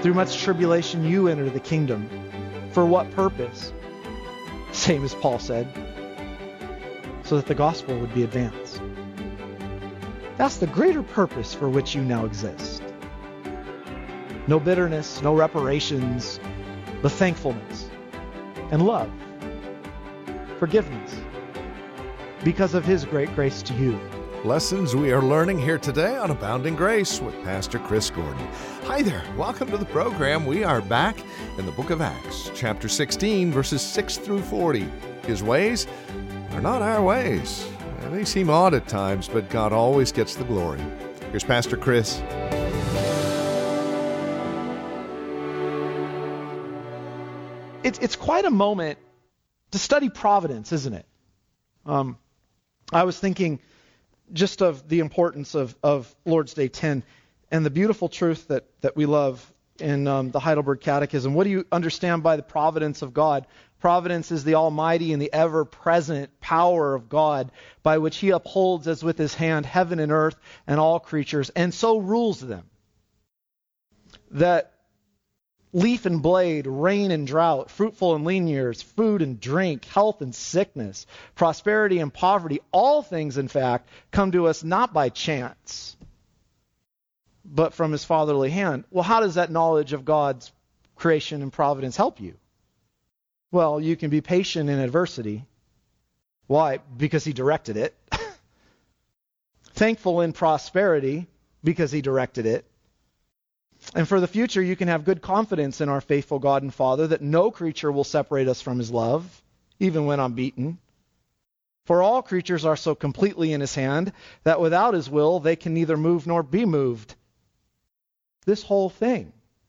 Through much tribulation you enter the kingdom. For what purpose? Same as Paul said, so that the gospel would be advanced. That's the greater purpose for which you now exist. No bitterness, no reparations, but thankfulness and love, forgiveness, because of his great grace to you. Lessons we are learning here today on Abounding Grace with Pastor Chris Gordon. Hi there. Welcome to the program. We are back in the book of Acts, chapter 16, verses 6 through 40. His ways are not our ways. They seem odd at times, but God always gets the glory. Here's Pastor Chris. It's quite a moment to study providence, isn't it? I was thinking just of the importance of Lord's Day 10 and the beautiful truth that we love in the Heidelberg Catechism. What do you understand by the providence of God? Providence is the almighty and the ever-present power of God by which he upholds as with his hand heaven and earth and all creatures, and so rules them. That leaf and blade, rain and drought, fruitful and lean years, food and drink, health and sickness, prosperity and poverty, all things, in fact, come to us not by chance, but from his fatherly hand. Well, how does that knowledge of God's creation and providence help you? Well, you can be patient in adversity. Why? Because he directed it. Thankful in prosperity, because he directed it. And for the future, you can have good confidence in our faithful God and Father that no creature will separate us from his love, even when I'm beaten. For all creatures are so completely in his hand that without his will, they can neither move nor be moved. This whole thing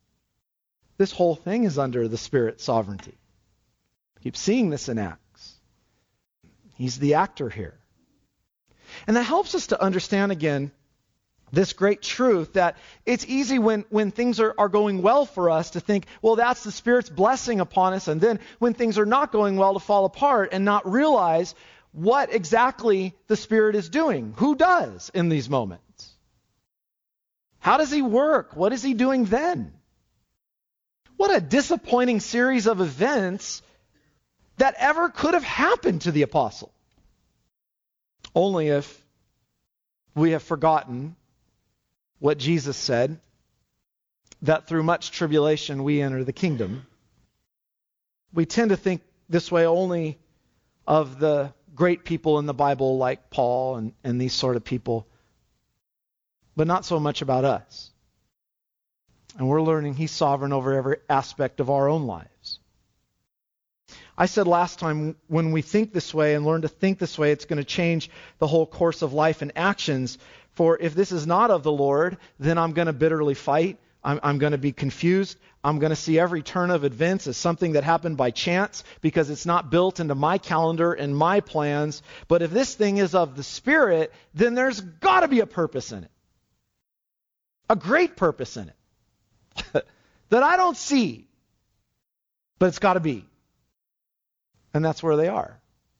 is under the Spirit's sovereignty. Keep seeing this in Acts. He's the actor here. And that helps us to understand again this great truth that it's easy when things are going well for us to think, well, that's the Spirit's blessing upon us, and then when things are not going well to fall apart and not realize what exactly the Spirit is doing. Who does in these moments? How does he work? What is he doing then? What a disappointing series of events that ever could have happened to the apostle. Only if we have forgotten what Jesus said, that through much tribulation we enter the kingdom. We tend to think this way only of the great people in the Bible like Paul and these sort of people, but not so much about us. And we're learning he's sovereign over every aspect of our own lives. I said last time, when we think this way and learn to think this way, it's going to change the whole course of life and actions. For if this is not of the Lord, then I'm going to bitterly fight. I'm going to be confused. I'm going to see every turn of events as something that happened by chance because it's not built into my calendar and my plans. But if this thing is of the Spirit, then there's got to be a purpose in it. A great purpose in it that I don't see, but it's got to be. And that's where they are.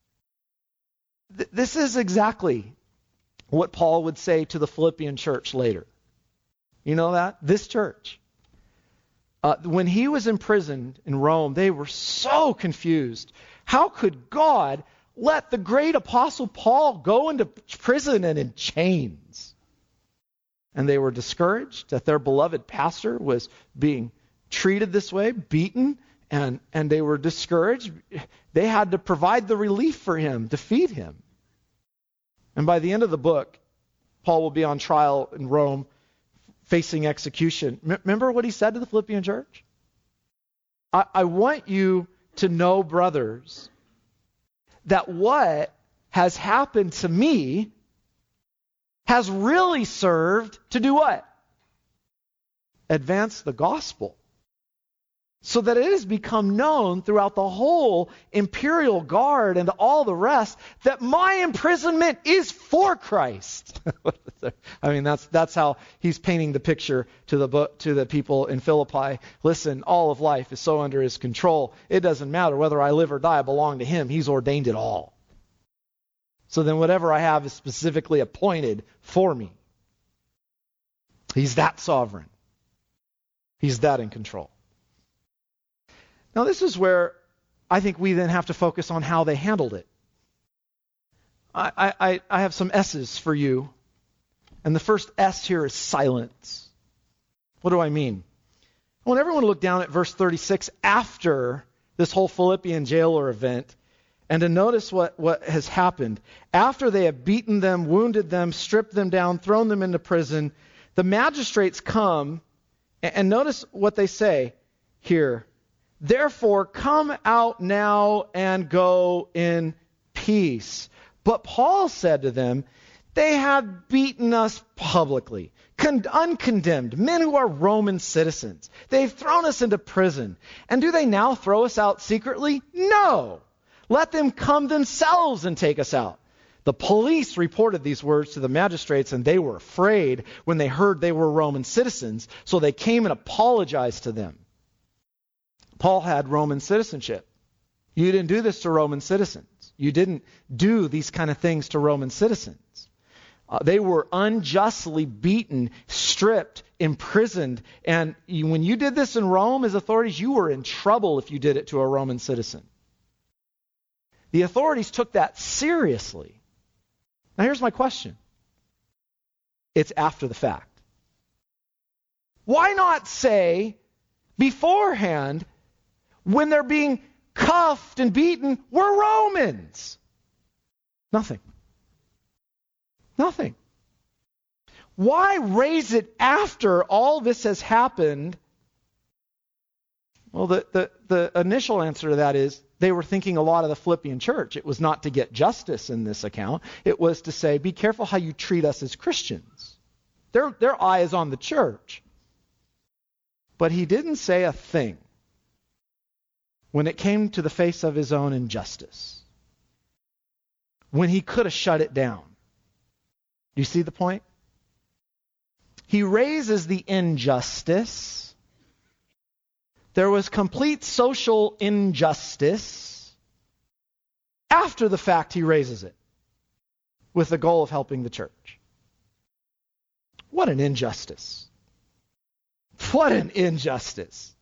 This is exactly what Paul would say to the Philippian church later. You know that? This church. When he was imprisoned in Rome, they were so confused. How could God let the great apostle Paul go into prison and in chains? And they were discouraged that their beloved pastor was being treated this way, beaten, and they were discouraged. They had to provide the relief for him, to feed him. And by the end of the book, Paul will be on trial in Rome, facing execution. Remember what he said to the Philippian church? I want you to know, brothers, that what has happened to me has really served to do what? Advance the gospel. So that it has become known throughout the whole imperial guard and all the rest that my imprisonment is for Christ. I mean, that's how he's painting the picture to the people in Philippi. Listen, all of life is so under his control. It doesn't matter whether I live or die, I belong to him. He's ordained it all. So then whatever I have is specifically appointed for me. He's that sovereign. He's that in control. Now this is where I think we then have to focus on how they handled it. I have some S's for you. And the first S here is silence. What do I mean? I want everyone to look down at verse 36 after this whole Philippian jailer event and to notice what has happened. After they have beaten them, wounded them, stripped them down, thrown them into prison, the magistrates come and notice what they say here. Therefore, come out now and go in peace. But Paul said to them, they have beaten us publicly, uncondemned, men who are Roman citizens. They've thrown us into prison. And do they now throw us out secretly? No. Let them come themselves and take us out. The police reported these words to the magistrates, and they were afraid when they heard they were Roman citizens, so they came and apologized to them. Paul had Roman citizenship. You didn't do this to Roman citizens. You didn't do these kind of things to Roman citizens. They were unjustly beaten, stripped, imprisoned, and when you did this in Rome as authorities, you were in trouble if you did it to a Roman citizen. The authorities took that seriously. Now here's my question. It's after the fact. Why not say beforehand, when they're being cuffed and beaten, we're Romans? Nothing. Nothing. Why raise it after all this has happened? Well, the initial answer to that is they were thinking a lot of the Philippian church. It was not to get justice in this account. It was to say, be careful how you treat us as Christians. Their eye is on the church. But he didn't say a thing when it came to the face of his own injustice, when he could have shut it down. Do you see the point? He raises the injustice. There was complete social injustice. After the fact, he raises it with the goal of helping the church. What an injustice. What an injustice.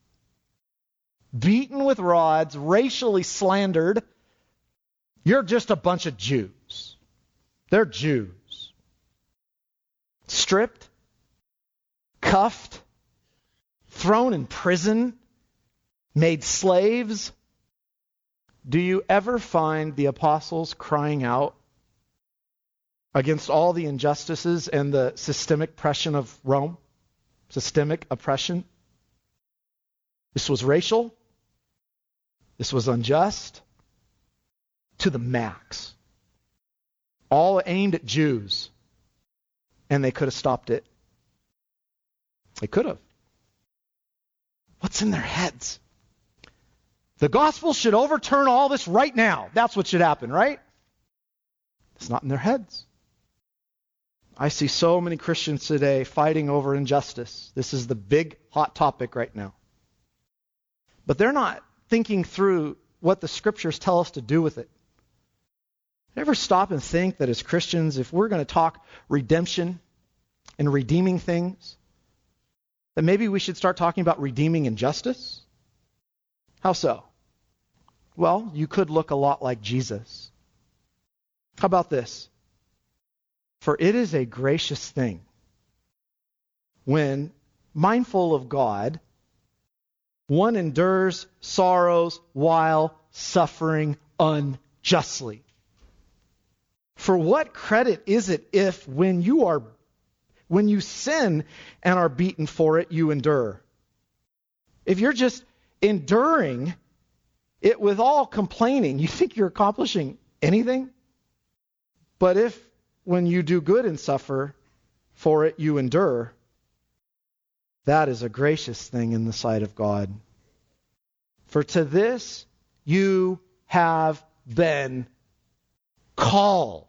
Beaten with rods, racially slandered. You're just a bunch of Jews. They're Jews. Stripped, cuffed, thrown in prison, made slaves. Do you ever find the apostles crying out against all the injustices and the systemic oppression of Rome? Systemic oppression. This was racial. This was unjust. To the max. All aimed at Jews. And they could have stopped it. They could have. What's in their heads? The gospel should overturn all this right now. That's what should happen, right? It's not in their heads. I see so many Christians today fighting over injustice. This is the big hot topic right now. But they're not thinking through what the scriptures tell us to do with it. Ever stop and think that as Christians, if we're going to talk redemption and redeeming things, that maybe we should start talking about redeeming injustice? How so? Well, you could look a lot like Jesus. How about this? For it is a gracious thing when, mindful of God, one endures sorrows while suffering unjustly. For what credit is it if when you sin and are beaten for it, you endure? If you're just enduring it with all complaining, you think you're accomplishing anything? But if when you do good and suffer for it, you endure, that is a gracious thing in the sight of God. For to this you have been called.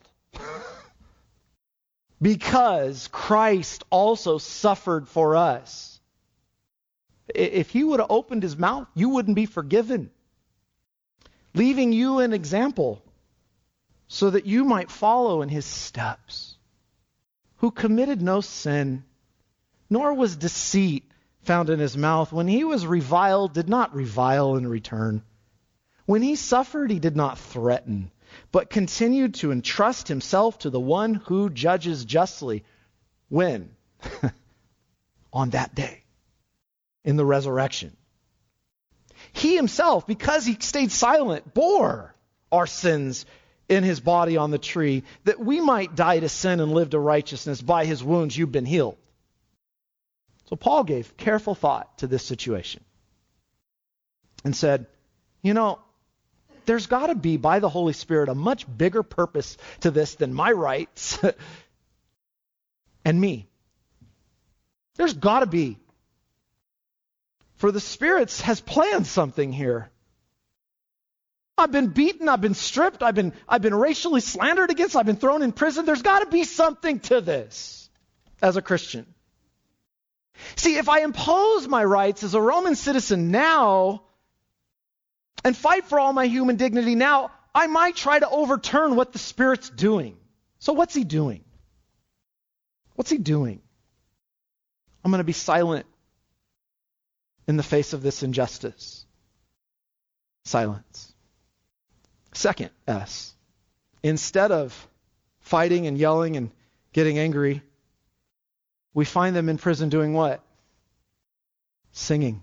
Because Christ also suffered for us. If he would have opened his mouth, you wouldn't be forgiven. Leaving you an example so that you might follow in his steps. Who committed no sin, nor was deceit found in his mouth. When he was reviled, did not revile in return. When he suffered, he did not threaten, but continued to entrust himself to the one who judges justly. When? On that day, in the resurrection. He himself, because he stayed silent, bore our sins in his body on the tree, that we might die to sin and live to righteousness. By his wounds you've been healed. So Paul gave careful thought to this situation and said, there's got to be, by the Holy Spirit, a much bigger purpose to this than my rights and me. There's got to be. For the Spirit has planned something here. I've been beaten, I've been stripped, I've been racially slandered against, I've been thrown in prison. There's got to be something to this as a Christian. See, if I impose my rights as a Roman citizen now and fight for all my human dignity now, I might try to overturn what the Spirit's doing. So what's he doing? What's he doing? I'm going to be silent in the face of this injustice. Silence. Second S. Instead of fighting and yelling and getting angry, we find them in prison doing what? Singing.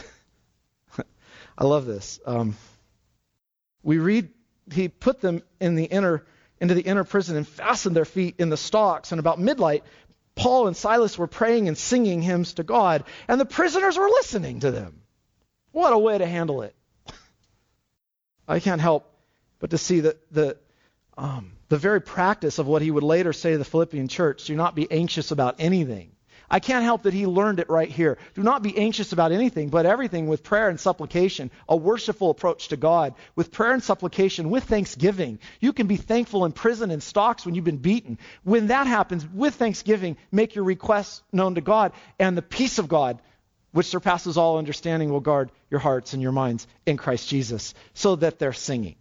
I love this. We read, he put them into the inner prison and fastened their feet in the stocks. And about midnight, Paul and Silas were praying and singing hymns to God, and the prisoners were listening to them. What a way to handle it. I can't help but to see that the very practice of what he would later say to the Philippian church, do not be anxious about anything. I can't help that he learned it right here. Do not be anxious about anything, but everything with prayer and supplication, a worshipful approach to God, with prayer and supplication, with thanksgiving. You can be thankful in prison and stocks when you've been beaten. When that happens, with thanksgiving, make your requests known to God, and the peace of God, which surpasses all understanding, will guard your hearts and your minds in Christ Jesus, so that they're singing.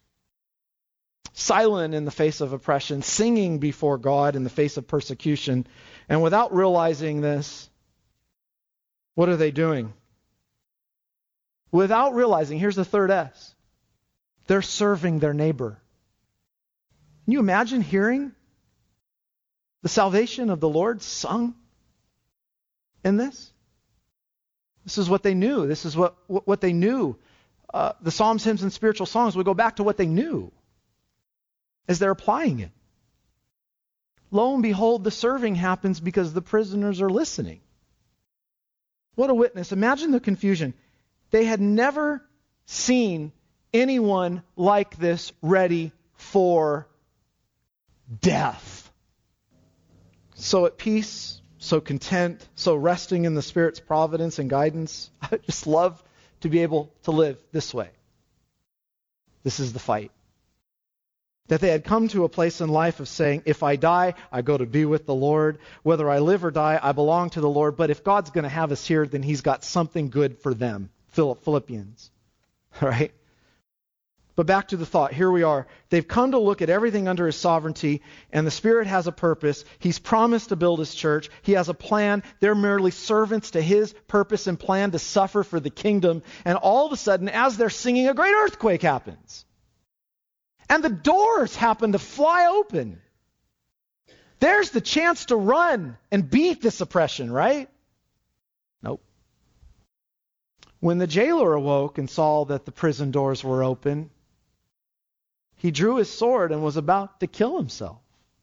Silent in the face of oppression, singing before God in the face of persecution. And without realizing this, what are they doing? Without realizing, here's the third S. They're serving their neighbor. Can you imagine hearing the salvation of the Lord sung in this? This is what they knew. This is what they knew. The Psalms, hymns, and spiritual songs would go back to what they knew as they're applying it. Lo and behold, the serving happens because the prisoners are listening. What a witness. Imagine the confusion. They had never seen anyone like this ready for death. So at peace, so content, so resting in the Spirit's providence and guidance. I just love to be able to live this way. This is the fight. That they had come to a place in life of saying, if I die, I go to be with the Lord. Whether I live or die, I belong to the Lord. But if God's going to have us here, then he's got something good for them. Philippians. All right? But back to the thought. Here we are. They've come to look at everything under his sovereignty, and the Spirit has a purpose. He's promised to build his church. He has a plan. They're merely servants to his purpose and plan to suffer for the kingdom. And all of a sudden, as they're singing, a great earthquake happens. And the doors happen to fly open. There's the chance to run and beat this oppression, right? Nope. When the jailer awoke and saw that the prison doors were open, he drew his sword and was about to kill himself,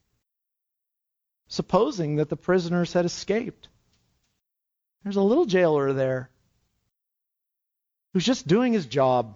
supposing that the prisoners had escaped. There's a little jailer there who's just doing his job.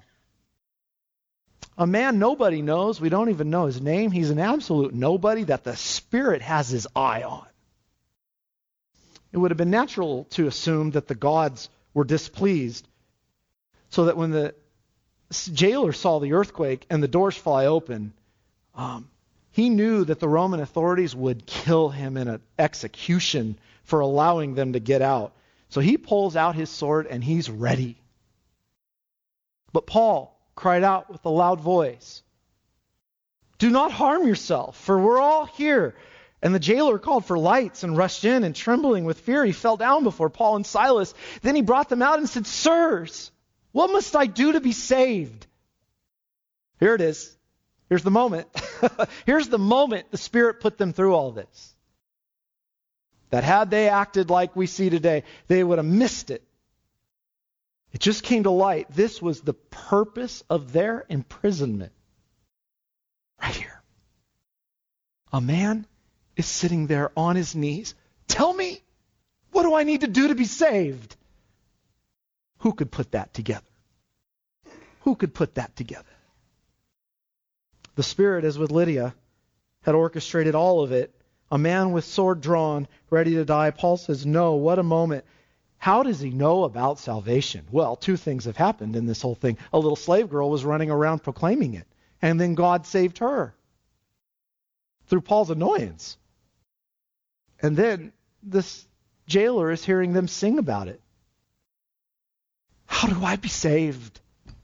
A man nobody knows. We don't even know his name. He's an absolute nobody that the Spirit has his eye on. It would have been natural to assume that the gods were displeased, so that when the jailer saw the earthquake and the doors fly open, he knew that the Roman authorities would kill him in an execution for allowing them to get out. So he pulls out his sword and he's ready. But Paul cried out with a loud voice, "Do not harm yourself, for we're all here And the jailer called for lights and rushed in, and trembling with fear, he fell down before Paul and Silas. Then he brought them out and said, "Sirs, what must I do to be saved?" Here it is. Here's the moment. Here's the moment the Spirit put them through all this. That had they acted like we see today, they would have missed it. It just came to light. This was the purpose of their imprisonment. Right here. A man is sitting there on his knees. Tell me, what do I need to do to be saved? Who could put that together? Who could put that together? The Spirit, as with Lydia, had orchestrated all of it. A man with sword drawn, ready to die. Paul says, no, what a moment. How does he know about salvation? Well, two things have happened in this whole thing. A little slave girl was running around proclaiming it, and then God saved her through Paul's annoyance. And then this jailer is hearing them sing about it. How do I be saved?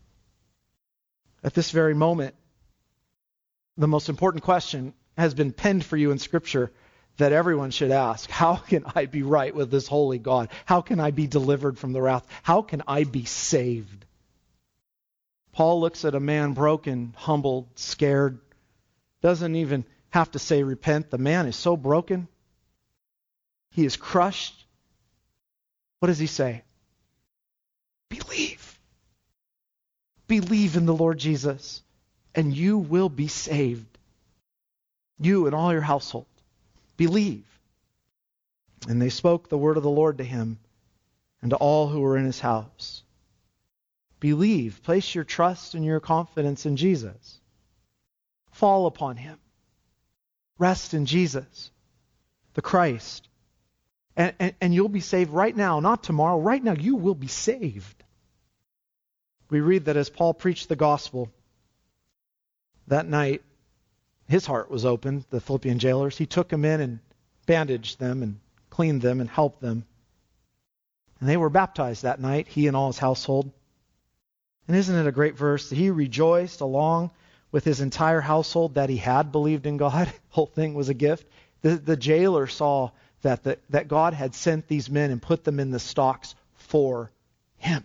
At this very moment, the most important question has been penned for you in Scripture that everyone should ask. How can I be right with this holy God? How can I be delivered from the wrath? How can I be saved? Paul looks at a man broken, humbled, scared. Doesn't even have to say repent. The man is so broken. He is crushed. What does he say? Believe. Believe in the Lord Jesus, and you will be saved. You and all your household. Believe. And they spoke the word of the Lord to him and to all who were in his house. Believe. Place your trust and your confidence in Jesus. Fall upon him. Rest in Jesus, the Christ. And you'll be saved right now, not tomorrow. Right now, you will be saved. We read that as Paul preached the gospel that night, his heart was opened, the Philippian jailers. He took them in and bandaged them and cleaned them and helped them. And they were baptized that night, he and all his household. And isn't it a great verse that he rejoiced along with his entire household that he had believed in God? The whole thing was a gift. The jailer saw that God had sent these men and put them in the stocks for him.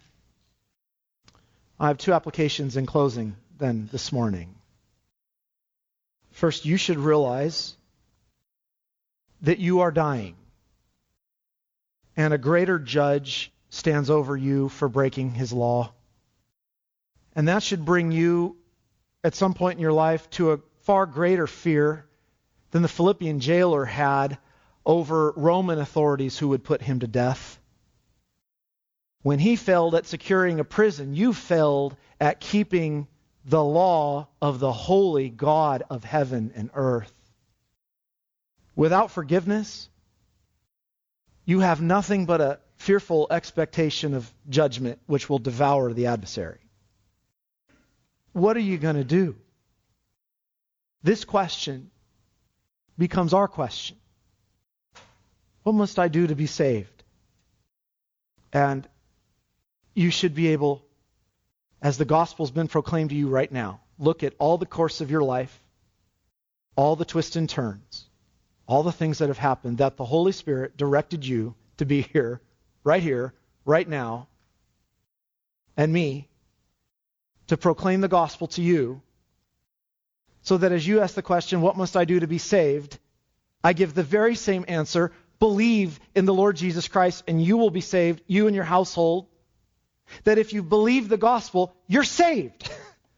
I have two applications in closing then this morning. First, you should realize that you are dying, and a greater judge stands over you for breaking his law. And that should bring you, at some point in your life, to a far greater fear than the Philippian jailer had over Roman authorities who would put him to death. When he failed at securing a prison, you failed at keeping the law of the holy God of heaven and earth. Without forgiveness, you have nothing but a fearful expectation of judgment which will devour the adversary. What are you going to do? This question becomes our question. What must I do to be saved? And you should be able, as the gospel's been proclaimed to you right now, look at all the course of your life, all the twists and turns, all the things that have happened, that the Holy Spirit directed you to be here, right now, and me, to proclaim the gospel to you, so that as you ask the question, what must I do to be saved? I give the very same answer. Believe in the Lord Jesus Christ and you will be saved, you and your household. That if you believe the gospel, you're saved.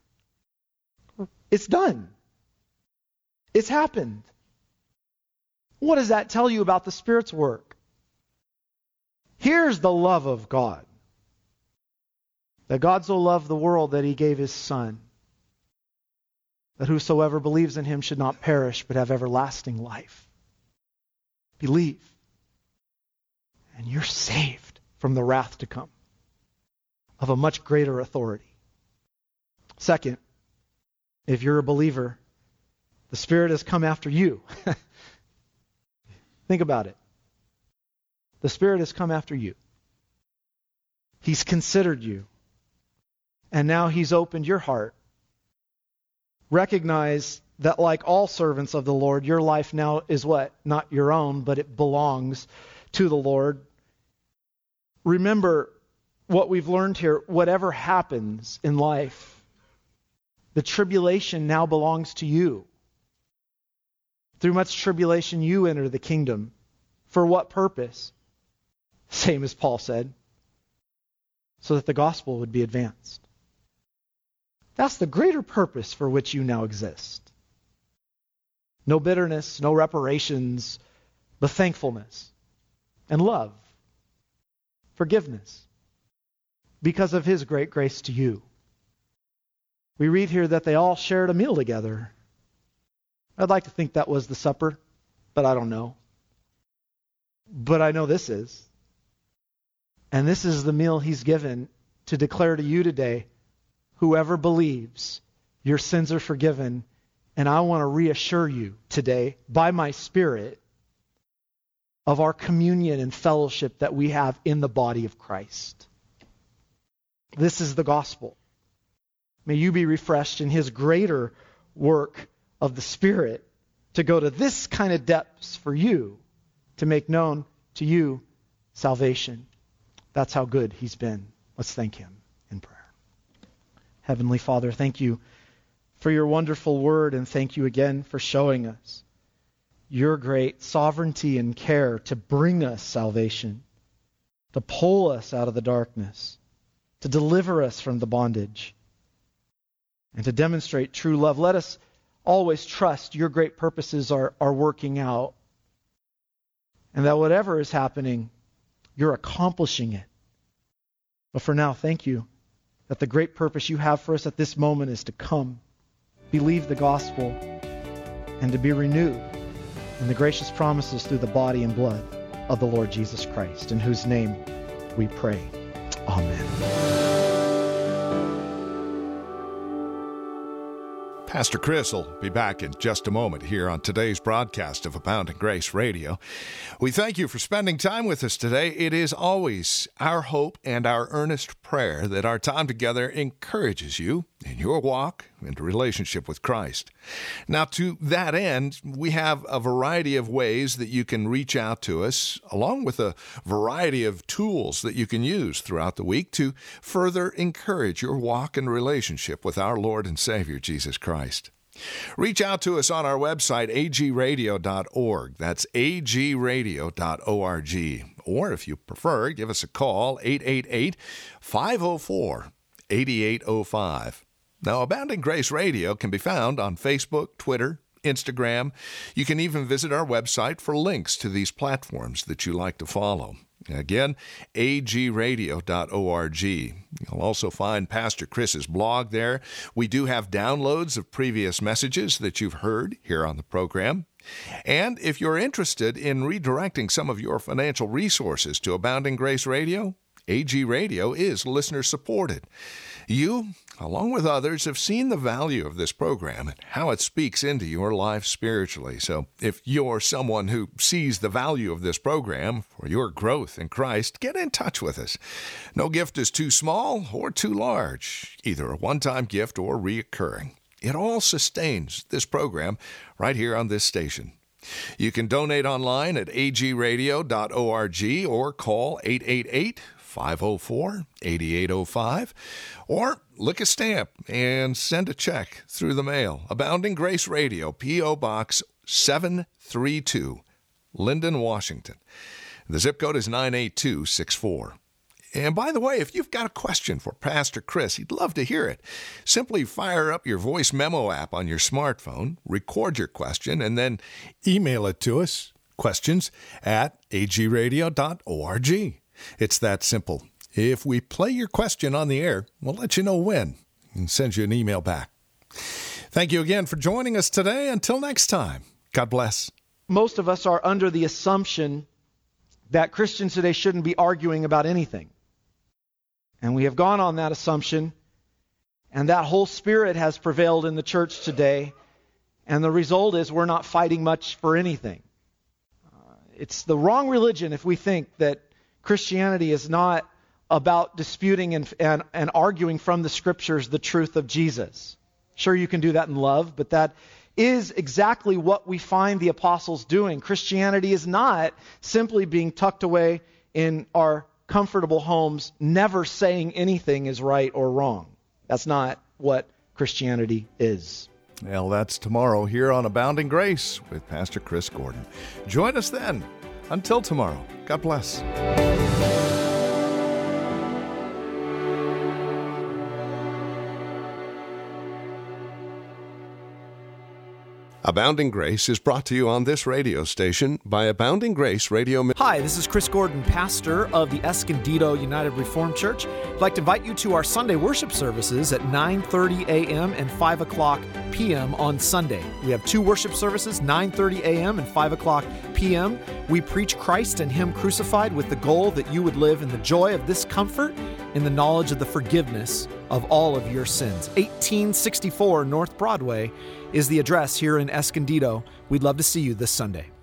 It's done. It's happened. What does that tell you about the Spirit's work? Here's the love of God. That God so loved the world that he gave his Son, that whosoever believes in him should not perish but have everlasting life. Believe, and you're saved from the wrath to come of a much greater authority. Second, if you're a believer, the Spirit has come after you. Think about it. The Spirit has come after you. He's considered you. And now he's opened your heart. Recognize that like all servants of the Lord, your life now is what? Not your own, but it belongs to the Lord. Remember what we've learned here. Whatever happens in life, the tribulation now belongs to you. Through much tribulation you enter the kingdom. For what purpose? Same as Paul said. So that the gospel would be advanced. That's the greater purpose for which you now exist. No bitterness, no reparations, but thankfulness and love, forgiveness, because of His great grace to you. We read here that they all shared a meal together. I'd like to think that was the supper, but I don't know. But I know this is. And this is the meal He's given to declare to you today, whoever believes, your sins are forgiven. And I want to reassure you today, by my Spirit, of our communion and fellowship that we have in the body of Christ. This is the gospel. May you be refreshed in His greater work of the Spirit to go to this kind of depths for you, to make known to you salvation. That's how good He's been. Let's thank Him in prayer. Heavenly Father, thank you for your wonderful word, and thank you again for showing us your great sovereignty and care to bring us salvation, to pull us out of the darkness, to deliver us from the bondage, and to demonstrate true love. Let us always trust your great purposes are working out, and that whatever is happening, you're accomplishing it. But for now, thank you that the great purpose you have for us at this moment is to come, believe the gospel, and to be renewed in the gracious promises through the body and blood of the Lord Jesus Christ, in whose name we pray. Amen. Pastor Chris will be back in just a moment here on today's broadcast of Abounding Grace Radio. We thank you for spending time with us today. It is always our hope and our earnest prayer that our time together encourages you in your walk and relationship with Christ. Now, to that end, we have a variety of ways that you can reach out to us, along with a variety of tools that you can use throughout the week to further encourage your walk and relationship with our Lord and Savior, Jesus Christ. Reach out to us on our website, agradio.org. That's agradio.org. Or if you prefer, give us a call, 888-504-8805. Now, Abounding Grace Radio can be found on Facebook, Twitter, Instagram. You can even visit our website for links to these platforms that you like to follow. Again, agradio.org. You'll also find Pastor Chris's blog there. We do have downloads of previous messages that you've heard here on the program. And if you're interested in redirecting some of your financial resources to Abounding Grace Radio, AG Radio is listener-supported. You, along with others, have seen the value of this program and how it speaks into your life spiritually. So if you're someone who sees the value of this program for your growth in Christ, get in touch with us. No gift is too small or too large, either a one-time gift or reoccurring. It all sustains this program right here on this station. You can donate online at agradio.org or call 888-504-8805, or lick a stamp and send a check through the mail. Abounding Grace Radio, P.O. Box 732, Linden, Washington. The zip code is 98264. And by the way, if you've got a question for Pastor Chris, he'd love to hear it. Simply fire up your voice memo app on your smartphone, record your question, and then email it to us, questions@agradio.org. It's that simple. If we play your question on the air, we'll let you know when and send you an email back. Thank you again for joining us today. Until next time, God bless. Most of us are under the assumption that Christians today shouldn't be arguing about anything. And we have gone on that assumption, and that whole spirit has prevailed in the church today, and the result is we're not fighting much for anything. It's the wrong religion if we think that Christianity is not about disputing and arguing from the Scriptures the truth of Jesus. Sure, you can do that in love, but that is exactly what we find the apostles doing. Christianity is not simply being tucked away in our comfortable homes, never saying anything is right or wrong. That's not what Christianity is. Well, that's tomorrow here on Abounding Grace with Pastor Chris Gordon. Join us then. Until tomorrow, God bless. Abounding Grace is brought to you on this radio station by Abounding Grace Radio. Hi, this is Chris Gordon, pastor of the Escondido United Reformed Church. I'd like to invite you to our Sunday worship services at 9:30 a.m. and 5 o'clock p.m. on Sunday. We have two worship services, 9:30 a.m. and 5 o'clock p.m. We preach Christ and Him crucified with the goal that you would live in the joy of this comfort, in the knowledge of the forgiveness of all of your sins. 1864 North Broadway is the address here in Escondido. We'd love to see you this Sunday.